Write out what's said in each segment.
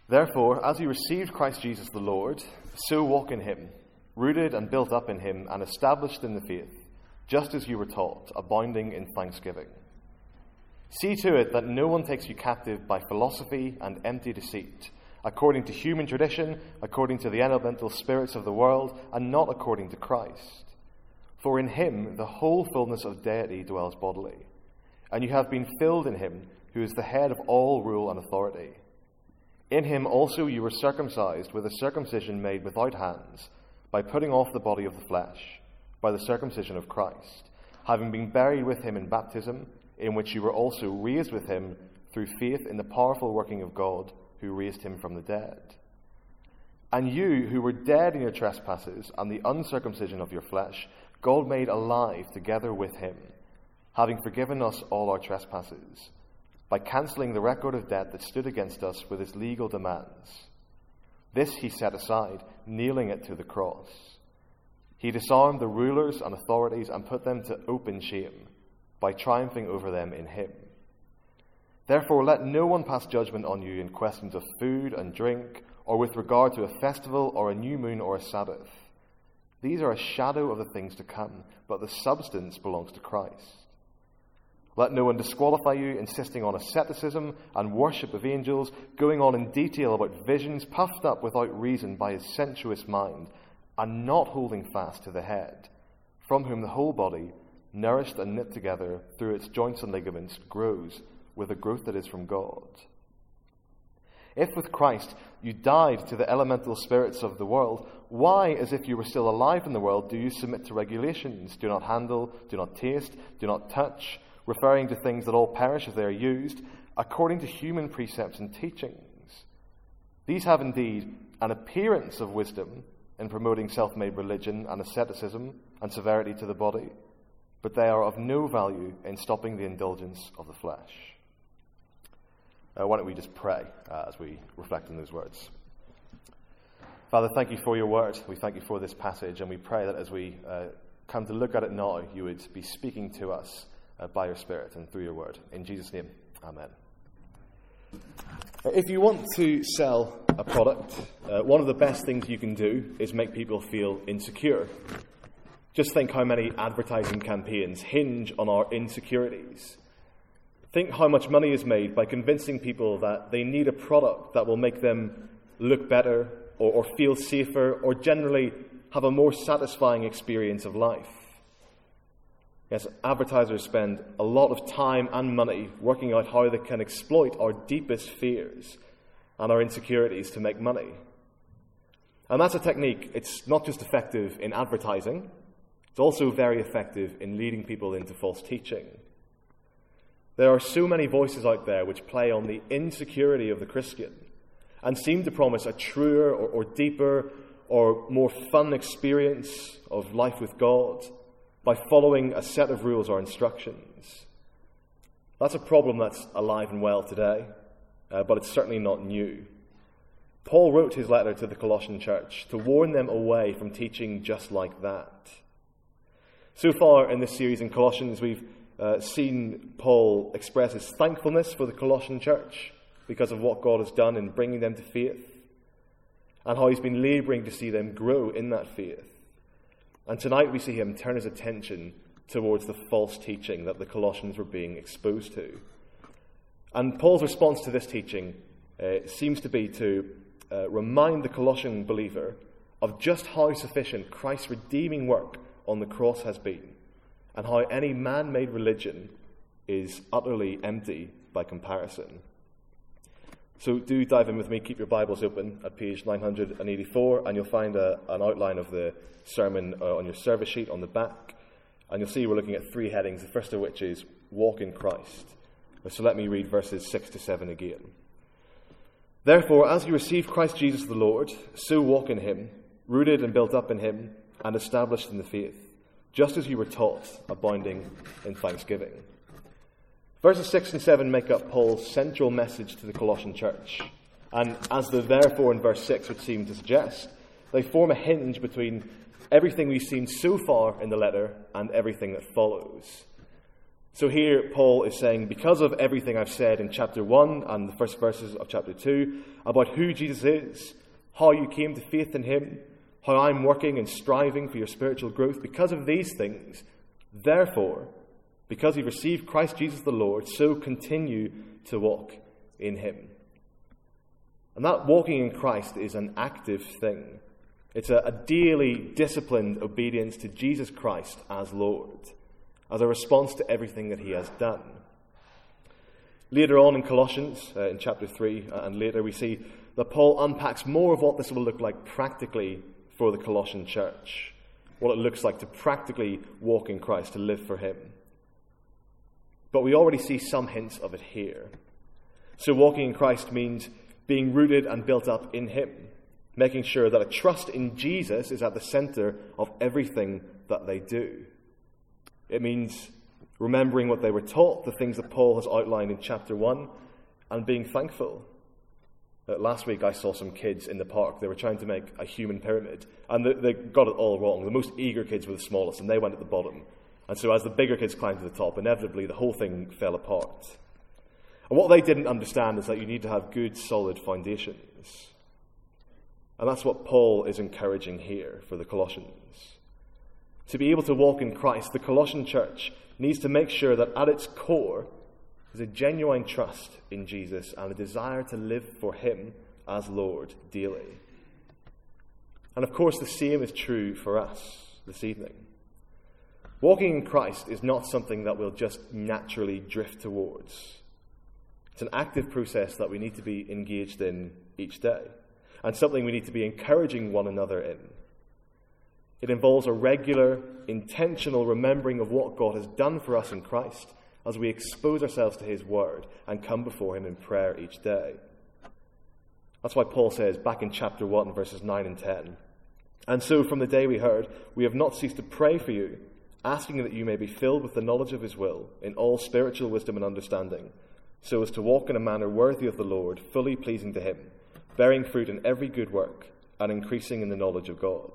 Therefore, as you received Christ Jesus the Lord, so walk in him, rooted and built up in him and established in the faith, just as you were taught, abounding in thanksgiving. See to it that no one takes you captive by philosophy and empty deceit, according to human tradition, according to the elemental spirits of the world, and not according to Christ. For in him the whole fullness of deity dwells bodily, and you have been filled in him, who is the head of all rule and authority. In him also you were circumcised with a circumcision made without hands, by putting off the body of the flesh, by the circumcision of Christ, having been buried with him in baptism, in which you were also raised with him through faith in the powerful working of God, who raised him from the dead. And you, who were dead in your trespasses and the uncircumcision of your flesh, God made alive together with him, having forgiven us all our trespasses, by cancelling the record of debt that stood against us with its legal demands. This he set aside, nailing it to the cross. He disarmed the rulers and authorities and put them to open shame, by triumphing over them in him. Therefore, let no one pass judgment on you in questions of food and drink, or with regard to a festival or a new moon or a Sabbath. These are a shadow of the things to come, but the substance belongs to Christ. Let no one disqualify you, insisting on asceticism and worship of angels, going on in detail about visions, puffed up without reason by his sensuous mind, and not holding fast to the head, from whom the whole body, nourished and knit together through its joints and ligaments, grows with a growth that is from God. If with Christ you died to the elemental spirits of the world, why, as if you were still alive in the world, do you submit to regulations? Do not handle, do not taste, do not touch, referring to things that all perish as they are used, according to human precepts and teachings. These have indeed an appearance of wisdom in promoting self-made religion and asceticism and severity to the body, but they are of no value in stopping the indulgence of the flesh. Why don't we just pray as we reflect on those words. Father, thank you for your word. We thank you for this passage, and we pray that as we come to look at it now, you would be speaking to us by your Spirit and through your word. In Jesus' name, amen. If you want to sell a product, one of the best things you can do is make people feel insecure. Just think how many advertising campaigns hinge on our insecurities. Think how much money is made by convincing people that they need a product that will make them look better or feel safer or generally have a more satisfying experience of life. Yes, advertisers spend a lot of time and money working out how they can exploit our deepest fears and our insecurities to make money. And that's a technique. It's not just effective in advertising, it's also very effective in leading people into false teaching. There are so many voices out there which play on the insecurity of the Christian and seem to promise a truer or deeper or more fun experience of life with God by following a set of rules or instructions. That's a problem that's alive and well today, but it's certainly not new. Paul wrote his letter to the Colossian church to warn them away from teaching just like that. So far in this series in Colossians, we've seen Paul express his thankfulness for the Colossian church because of what God has done in bringing them to faith, and how he's been labouring to see them grow in that faith. And tonight we see him turn his attention towards the false teaching that the Colossians were being exposed to. And Paul's response to this teaching seems to be to remind the Colossian believer of just how sufficient Christ's redeeming work on the cross has been, and how any man-made religion is utterly empty by comparison. So do dive in with me. Keep your Bibles open at page 984, and you'll find an outline of the sermon on your service sheet on the back. And you'll see we're looking at three headings, the first of which is Walk in Christ. So let me read verses 6 to 7 again. Therefore, as you receive Christ Jesus the Lord, so walk in him, rooted and built up in him, and established in the faith, just as you were taught, abounding in thanksgiving. Verses 6 and 7 make up Paul's central message to the Colossian church. And as the therefore in verse 6 would seem to suggest, they form a hinge between everything we've seen so far in the letter and everything that follows. So here Paul is saying, because of everything I've said in chapter 1 and the first verses of chapter 2 about who Jesus is, how you came to faith in him, how I'm working and striving for your spiritual growth, because of these things, therefore, because you've received Christ Jesus the Lord, so continue to walk in him. And that walking in Christ is an active thing. It's a daily disciplined obedience to Jesus Christ as Lord, as a response to everything that he has done. Later on in Colossians, in chapter 3 and later, we see that Paul unpacks more of what this will look like practically for the Colossian church, what it looks like to practically walk in Christ, to live for him. But we already see some hints of it here. So walking in Christ means being rooted and built up in him, making sure that a trust in Jesus is at the center of everything that they do. It means remembering what they were taught, the things that Paul has outlined in chapter 1, and being thankful. Last week I saw some kids in the park. They were trying to make a human pyramid, and they got it all wrong. The most eager kids were the smallest, and they went at the bottom. And so as the bigger kids climbed to the top, inevitably the whole thing fell apart. And what they didn't understand is that you need to have good, solid foundations. And that's what Paul is encouraging here for the Colossians. To be able to walk in Christ, the Colossian church needs to make sure that at its core is a genuine trust in Jesus and a desire to live for him as Lord daily. And of course, the same is true for us this evening. Walking in Christ is not something that we'll just naturally drift towards. It's an active process that we need to be engaged in each day, and something we need to be encouraging one another in. It involves a regular, intentional remembering of what God has done for us in Christ as we expose ourselves to his word and come before him in prayer each day. That's why Paul says back in chapter 1, verses 9 and 10, "And so from the day we heard, we have not ceased to pray for you, asking that you may be filled with the knowledge of his will, in all spiritual wisdom and understanding, so as to walk in a manner worthy of the Lord, fully pleasing to him, bearing fruit in every good work, and increasing in the knowledge of God."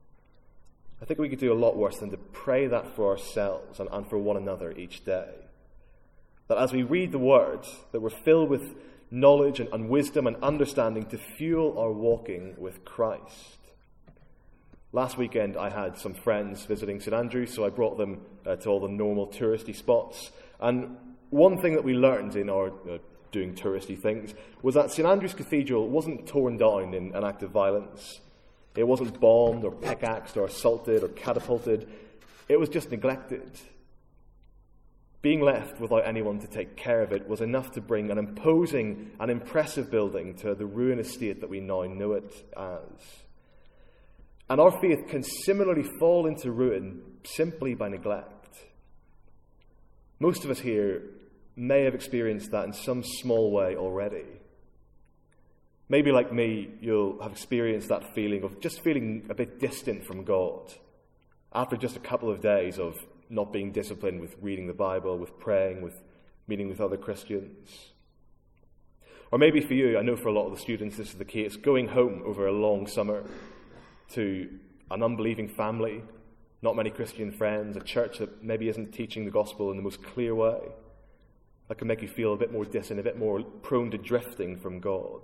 I think we could do a lot worse than to pray that for ourselves and for one another each day. That as we read the word, that we're filled with knowledge and wisdom and understanding to fuel our walking with Christ. Last weekend I had some friends visiting St Andrews, so I brought them to all the normal touristy spots. And one thing that we learned in our doing touristy things was that St Andrews Cathedral wasn't torn down in an act of violence. It wasn't bombed or pickaxed or assaulted or catapulted. It was just neglected. Being left without anyone to take care of it was enough to bring an imposing and impressive building to the ruinous state that we now know it as. And our faith can similarly fall into ruin simply by neglect. Most of us here may have experienced that in some small way already. Maybe like me, you'll have experienced that feeling of just feeling a bit distant from God after just a couple of days of not being disciplined with reading the Bible, with praying, with meeting with other Christians. Or maybe for you, I know for a lot of the students this is the case, going home over a long summer to an unbelieving family, not many Christian friends, a church that maybe isn't teaching the gospel in the most clear way. That can make you feel a bit more distant, a bit more prone to drifting from God.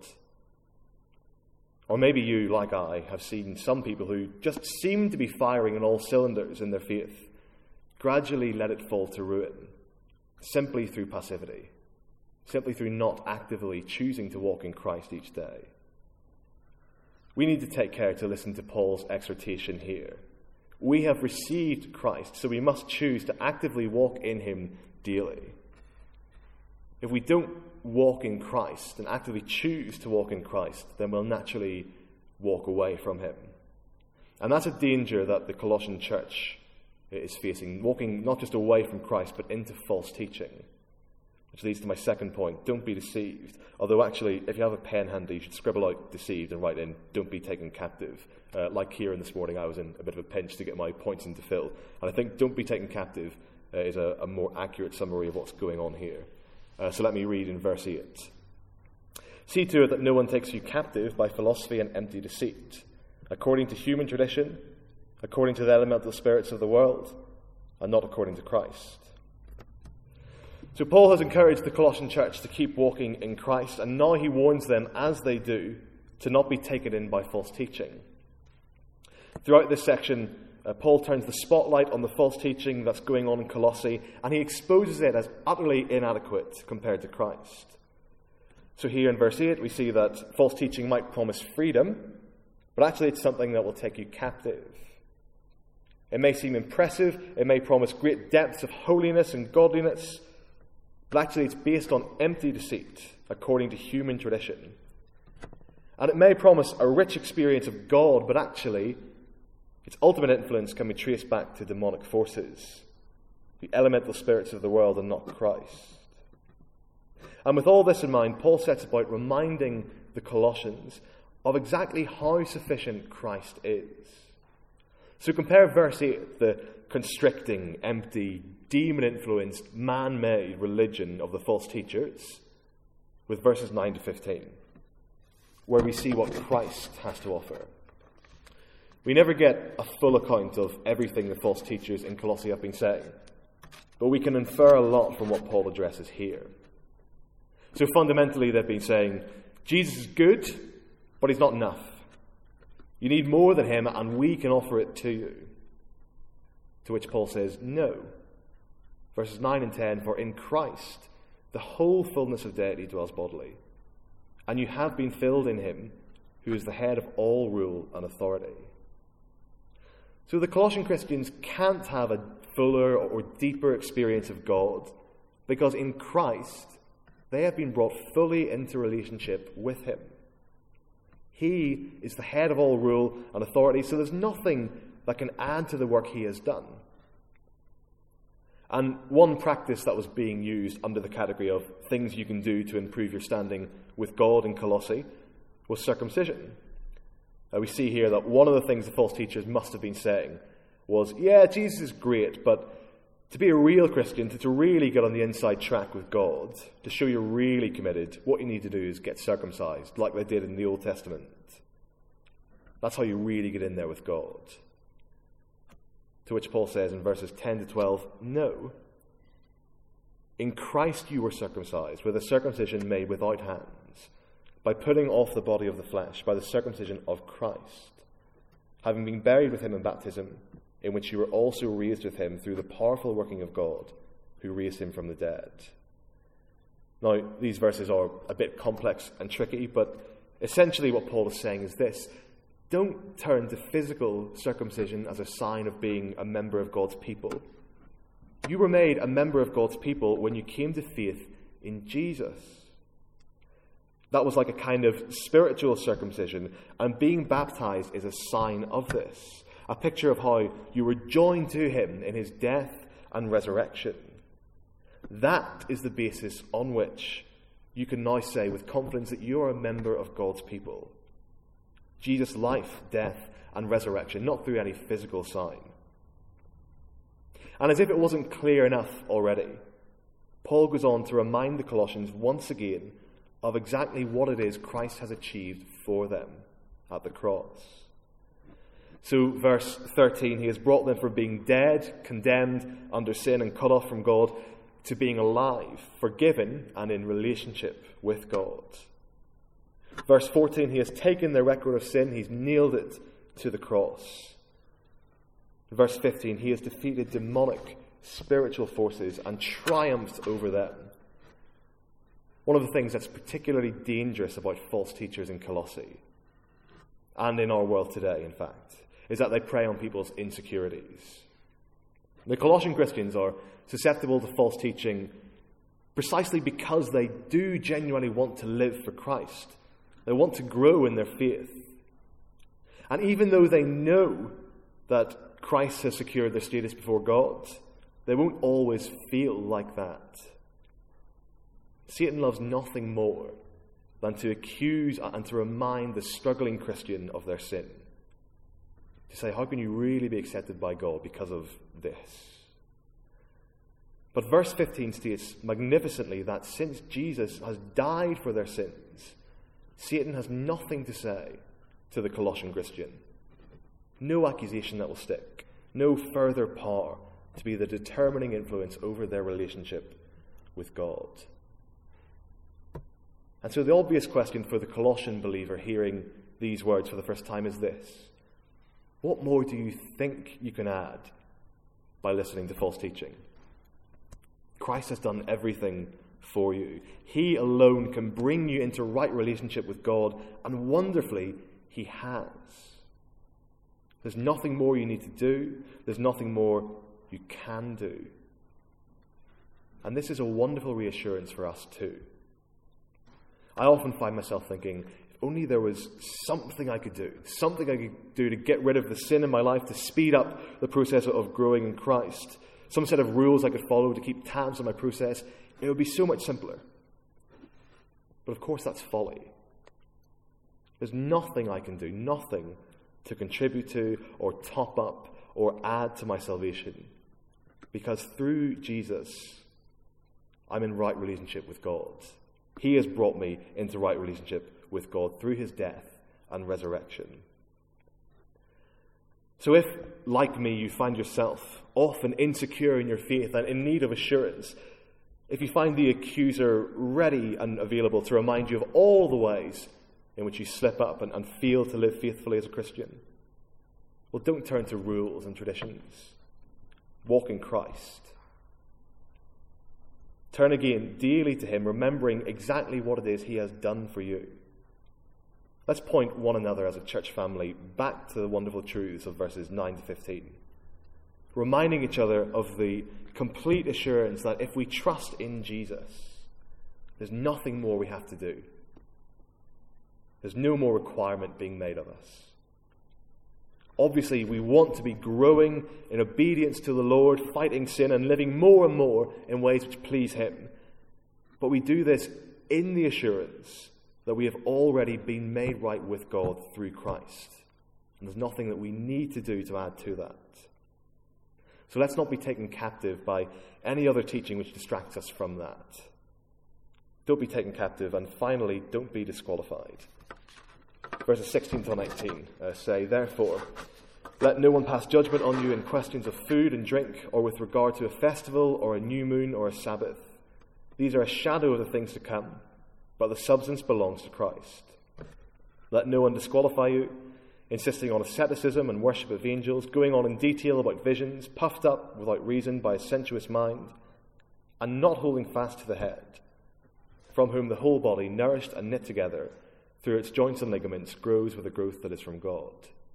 Or maybe you, like I, have seen some people who just seem to be firing on all cylinders in their faith, gradually let it fall to ruin, simply through passivity, simply through not actively choosing to walk in Christ each day. We need to take care to listen to Paul's exhortation here. We have received Christ, so we must choose to actively walk in him daily. If we don't walk in Christ and actively choose to walk in Christ, then we'll naturally walk away from him. And that's a danger that the Colossian church is facing, walking not just away from Christ, but into false teaching. Which leads to my second point, don't be deceived. Although actually, if you have a pen handy, you should scribble out deceived and write in, don't be taken captive. Like Kieran this morning, I was in a bit of a pinch to get my points into Phil. And I think don't be taken captive is a more accurate summary of what's going on here. So let me read in verse 8. "See to it that no one takes you captive by philosophy and empty deceit, according to human tradition, according to the elemental spirits of the world, and not according to Christ." So Paul has encouraged the Colossian church to keep walking in Christ, and now he warns them, as they do, to not be taken in by false teaching. Throughout this section, Paul turns the spotlight on the false teaching that's going on in Colossae, and he exposes it as utterly inadequate compared to Christ. So here in verse 8, we see that false teaching might promise freedom, but actually it's something that will take you captive. It may seem impressive, it may promise great depths of holiness and godliness, but actually it's based on empty deceit, according to human tradition. And it may promise a rich experience of God, but actually its ultimate influence can be traced back to demonic forces, the elemental spirits of the world and not Christ. And with all this in mind, Paul sets about reminding the Colossians of exactly how sufficient Christ is. So compare verse 8, the constricting, empty, demon-influenced, man-made religion of the false teachers, with verses 9 to 15, where we see what Christ has to offer. We never get a full account of everything the false teachers in Colossae have been saying, but we can infer a lot from what Paul addresses here. So fundamentally, they've been saying, Jesus is good, but he's not enough. You need more than him, and we can offer it to you. To which Paul says, no. Verses 9 and 10, for in Christ the whole fullness of deity dwells bodily, and you have been filled in him, who is the head of all rule and authority. So the Colossian Christians can't have a fuller or deeper experience of God, because in Christ they have been brought fully into relationship with him. He is the head of all rule and authority, so there's nothing that can add to the work he has done. And one practice that was being used under the category of things you can do to improve your standing with God in Colossae was circumcision. We see here that one of the things the false teachers must have been saying was, yeah, Jesus is great, but to be a real Christian, to really get on the inside track with God, to show you're really committed, what you need to do is get circumcised, like they did in the Old Testament. That's how you really get in there with God. To which Paul says in verses 10 to 12, no. In Christ you were circumcised, with a circumcision made without hands, by putting off the body of the flesh, by the circumcision of Christ, having been buried with him in baptism, in which you were also raised with him through the powerful working of God, who raised him from the dead. Now, these verses are a bit complex and tricky, but essentially what Paul is saying is this: don't turn to physical circumcision as a sign of being a member of God's people. You were made a member of God's people when you came to faith in Jesus. That was like a kind of spiritual circumcision, and being baptized is a sign of this. A picture of how you were joined to him in his death and resurrection. That is the basis on which you can now say with confidence that you are a member of God's people. Jesus' life, death, and resurrection, not through any physical sign. And as if it wasn't clear enough already, Paul goes on to remind the Colossians once again of exactly what it is Christ has achieved for them at the cross. So, verse 13, he has brought them from being dead, condemned, under sin, and cut off from God, to being alive, forgiven, and in relationship with God. Verse 14, he has taken their record of sin, he's nailed it to the cross. Verse 15, he has defeated demonic spiritual forces and triumphed over them. One of the things that's particularly dangerous about false teachers in Colossae, and in our world today, in fact, is that they prey on people's insecurities. The Colossian Christians are susceptible to false teaching precisely because they do genuinely want to live for Christ. They want to grow in their faith. And even though they know that Christ has secured their status before God, they won't always feel like that. Satan loves nothing more than to accuse and to remind the struggling Christian of their sin. To say, how can you really be accepted by God because of this? But verse 15 states magnificently that since Jesus has died for their sins, Satan has nothing to say to the Colossian Christian. No accusation that will stick. No further power to be the determining influence over their relationship with God. And so the obvious question for the Colossian believer hearing these words for the first time is this: what more do you think you can add by listening to false teaching? Christ has done everything for you. He alone can bring you into right relationship with God, and wonderfully, he has. There's nothing more you need to do. There's nothing more you can do. And this is a wonderful reassurance for us too. I often find myself thinking, if only there was something I could do to get rid of the sin in my life, to speed up the process of growing in Christ, some set of rules I could follow to keep tabs on my process, it would be so much simpler. But of course that's folly. There's nothing I can do, nothing to contribute to or top up or add to my salvation, because through Jesus, I'm in right relationship with God. He has brought me into right relationship with God through his death and resurrection. So if, like me, you find yourself often insecure in your faith and in need of assurance, if you find the accuser ready and available to remind you of all the ways in which you slip up and fail to live faithfully as a Christian, well, don't turn to rules and traditions. Walk in Christ. Turn again daily to him, remembering exactly what it is he has done for you. Let's point one another as a church family back to the wonderful truths of verses 9 to 15. Reminding each other of the complete assurance that if we trust in Jesus, there's nothing more we have to do. There's no more requirement being made of us. Obviously, we want to be growing in obedience to the Lord, fighting sin and living more and more in ways which please him. But we do this in the assurance that we have already been made right with God through Christ. And there's nothing that we need to do to add to that. So let's not be taken captive by any other teaching which distracts us from that. Don't be taken captive, and finally, don't be disqualified. Verses 16 to 19 say, "Therefore, let no one pass judgment on you in questions of food and drink, or with regard to a festival, or a new moon, or a Sabbath. These are a shadow of the things to come, but the substance belongs to Christ. Let no one disqualify you, insisting on asceticism and worship of angels, going on in detail about visions, puffed up without reason by a sensuous mind, and not holding fast to the head, from whom the whole body, nourished and knit together through its joints and ligaments, grows with a growth that is from God."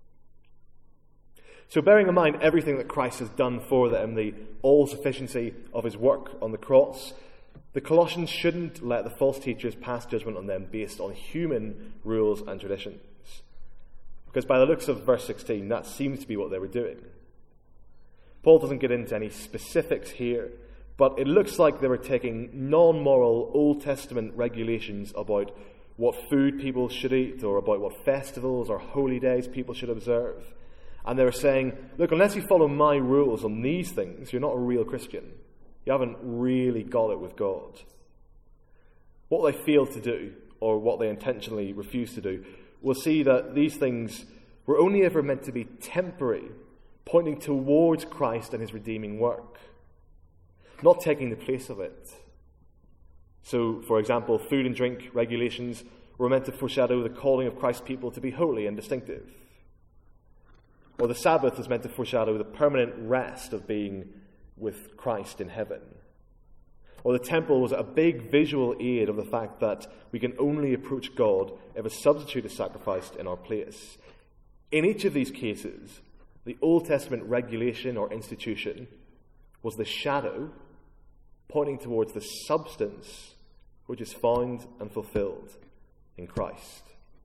So bearing in mind everything that Christ has done for them, the all-sufficiency of his work on the cross, the Colossians shouldn't let the false teachers pass judgment on them based on human rules and traditions. Because by the looks of verse 16, that seems to be what they were doing. Paul doesn't get into any specifics here, but it looks like they were taking non-moral Old Testament regulations about what food people should eat, or about what festivals or holy days people should observe. And they were saying, look, unless you follow my rules on these things, you're not a real Christian. You haven't really got it with God. What they failed to do, or what they intentionally refused to do, we'll see that these things were only ever meant to be temporary, pointing towards Christ and his redeeming work, not taking the place of it. So, for example, food and drink regulations were meant to foreshadow the calling of Christ's people to be holy and distinctive. Or the Sabbath was meant to foreshadow the permanent rest of being with Christ in heaven. Or the temple was a big visual aid of the fact that we can only approach God if a substitute is sacrificed in our place. In each of these cases, the Old Testament regulation or institution was the shadow pointing towards the substance which is found and fulfilled in Christ.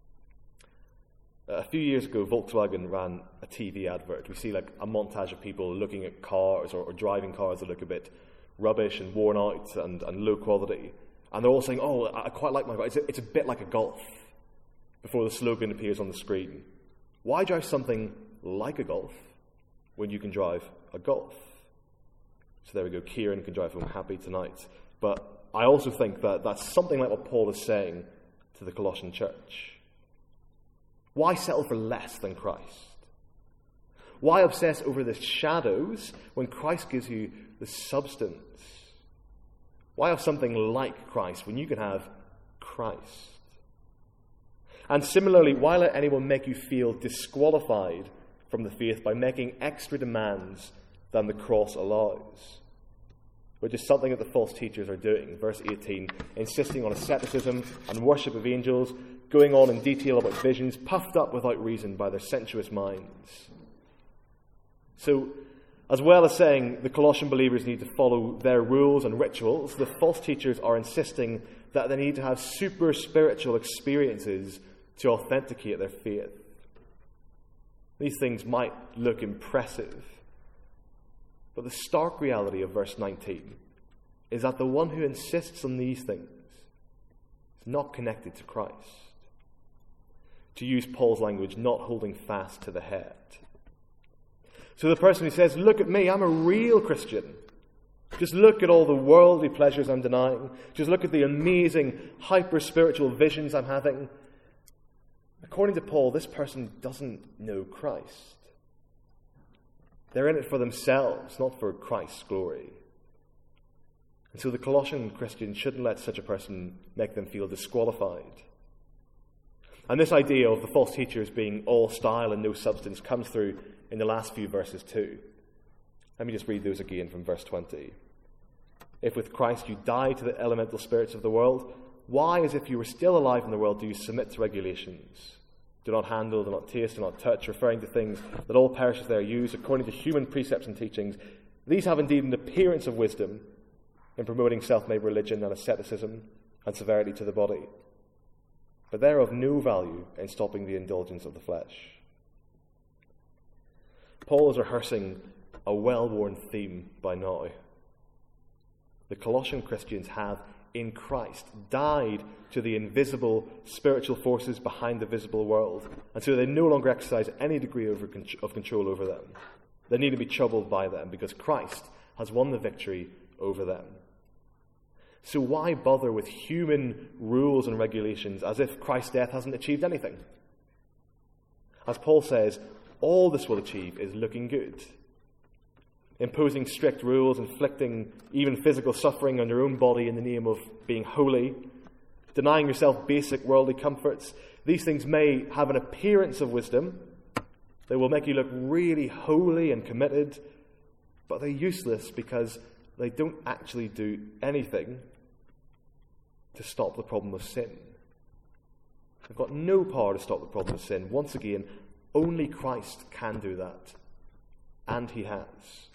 A few years ago, Volkswagen ran a TV advert. We see like a montage of people looking at cars or driving cars that look a bit rubbish and worn out and low quality. And they're all saying, oh, I quite like my car. It's a bit like a Golf, before the slogan appears on the screen. Why drive something like a Golf when you can drive a Golf? So there we go. Kieran can drive home happy tonight. But I also think that that's something like what Paul is saying to the Colossian church. Why settle for less than Christ? Why obsess over the shadows when Christ gives you the substance? Why have something like Christ when you can have Christ? And similarly, why let anyone make you feel disqualified from the faith by making extra demands than the cross allows? Which is something that the false teachers are doing. Verse 18, insisting on asceticism and worship of angels, going on in detail about visions, puffed up without reason by their sensuous minds. So, as well as saying the Colossian believers need to follow their rules and rituals, the false teachers are insisting that they need to have super spiritual experiences to authenticate their faith. These things might look impressive, but the stark reality of verse 19 is that the one who insists on these things is not connected to Christ. To use Paul's language, not holding fast to the head. So the person who says, look at me, I'm a real Christian. Just look at all the worldly pleasures I'm denying. Just look at the amazing hyper-spiritual visions I'm having. According to Paul, this person doesn't know Christ. They're in it for themselves, not for Christ's glory. And so the Colossian Christians shouldn't let such a person make them feel disqualified. And this idea of the false teachers being all style and no substance comes through in the last few verses too. Let me just read those again from verse 20. If with Christ you died to the elemental spirits of the world, why, as if you were still alive in the world, do you submit to regulations? Do not handle, do not taste, do not touch, referring to things that all perish as they are used, according to human precepts and teachings. These have indeed an appearance of wisdom in promoting self-made religion and asceticism and severity to the body. But they are of no value in stopping the indulgence of the flesh. Paul is rehearsing a well-worn theme by now. The Colossian Christians have, in Christ, died to the invisible spiritual forces behind the visible world, and so they no longer exercise any degree of control over them. They need to be troubled by them because Christ has won the victory over them. So why bother with human rules and regulations as if Christ's death hasn't achieved anything? As Paul says, all this will achieve is looking good. Imposing strict rules, inflicting even physical suffering on your own body in the name of being holy, denying yourself basic worldly comforts. These things may have an appearance of wisdom. They will make you look really holy and committed, but they're useless because they don't actually do anything to stop the problem of sin. They've got no power to stop the problem of sin. Once again, only Christ can do that, and he has.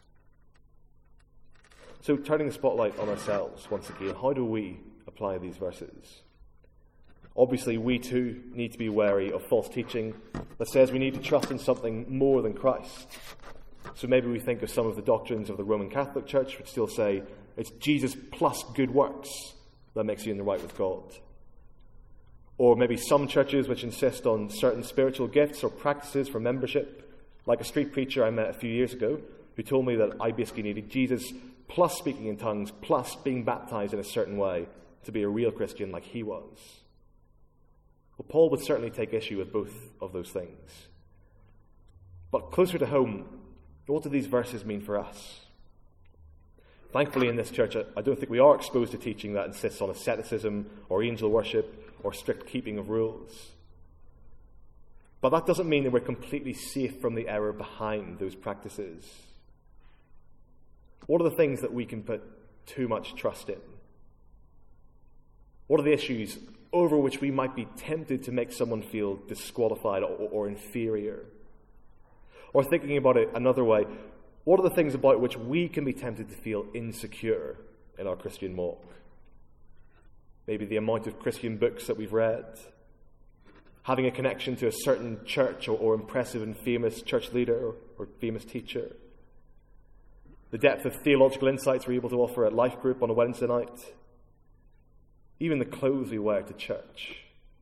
So turning the spotlight on ourselves once again, how do we apply these verses? Obviously, we too need to be wary of false teaching that says we need to trust in something more than Christ. So maybe we think of some of the doctrines of the Roman Catholic Church, which still say it's Jesus plus good works that makes you in the right with God. Or maybe some churches which insist on certain spiritual gifts or practices for membership, like a street preacher I met a few years ago who told me that I basically needed Jesus plus speaking in tongues, plus being baptized in a certain way to be a real Christian like he was. Well, Paul would certainly take issue with both of those things. But closer to home, what do these verses mean for us? Thankfully, in this church, I don't think we are exposed to teaching that insists on asceticism or angel worship or strict keeping of rules. But that doesn't mean that we're completely safe from the error behind those practices. What are the things that we can put too much trust in? What are the issues over which we might be tempted to make someone feel disqualified or inferior? Or thinking about it another way, what are the things about which we can be tempted to feel insecure in our Christian walk? Maybe the amount of Christian books that we've read, having a connection to a certain church or impressive and famous church leader or famous teacher, the depth of theological insights we're able to offer at Life Group on a Wednesday night, even the clothes we wear to church.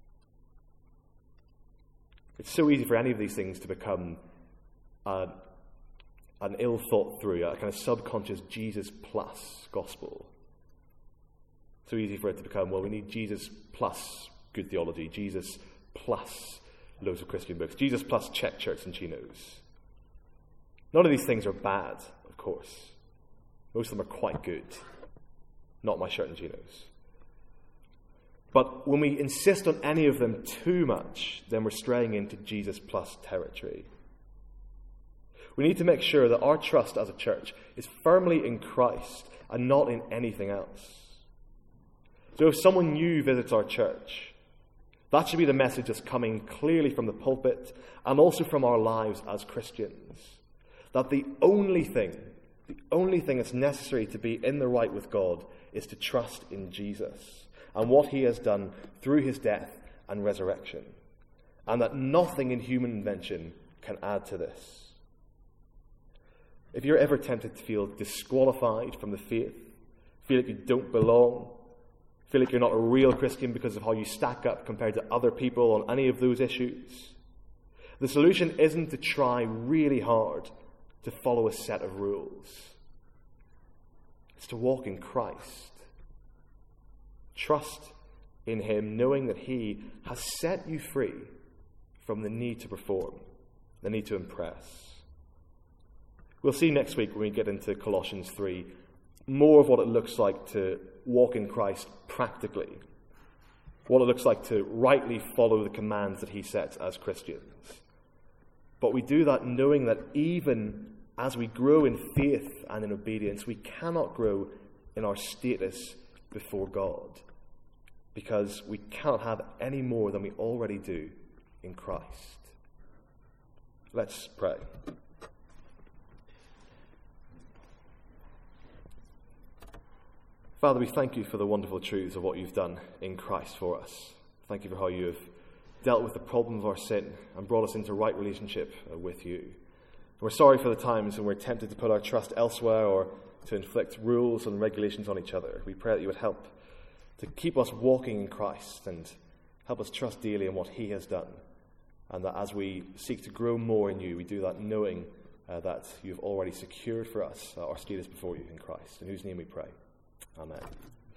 It's so easy for any of these things to become an ill thought through, a kind of subconscious Jesus plus gospel. So easy for it to become, well, we need Jesus plus good theology, Jesus plus loads of Christian books, Jesus plus check shirts and chinos. None of these things are bad, of course. Most of them are quite good. not my shirt and chinos. But when we insist on any of them too much, then we're straying into Jesus plus territory. We need to make sure that our trust as a church is firmly in Christ and not in anything else. So if someone new visits our church, that should be the message that's coming clearly from the pulpit and also from our lives as Christians. That the only thing that's necessary to be in the right with God is to trust in Jesus and what he has done through his death and resurrection. And that nothing in human invention can add to this. If you're ever tempted to feel disqualified from the faith, feel like you don't belong, feel like you're not a real Christian because of how you stack up compared to other people on any of those issues, the solution isn't to try really hard to follow a set of rules. It's to walk in Christ. Trust in him, knowing that he has set you free from the need to perform, the need to impress. We'll see next week when we get into Colossians 3 more of what it looks like to walk in Christ practically, what it looks like to rightly follow the commands that he sets as Christians. But we do that knowing that even as we grow in faith and in obedience, we cannot grow in our status before God, because we cannot have any more than we already do in Christ. Let's pray. Father, we thank you for the wonderful truths of what you've done in Christ for us. Thank you for how you have dealt with the problem of our sin and brought us into right relationship with you. And we're sorry for the times when we're tempted to put our trust elsewhere or to inflict rules and regulations on each other. We pray that you would help to keep us walking in Christ and help us trust daily in what he has done. And that as we seek to grow more in you, we do that knowing that you've already secured for us our status before you in Christ. In whose name we pray. Amen.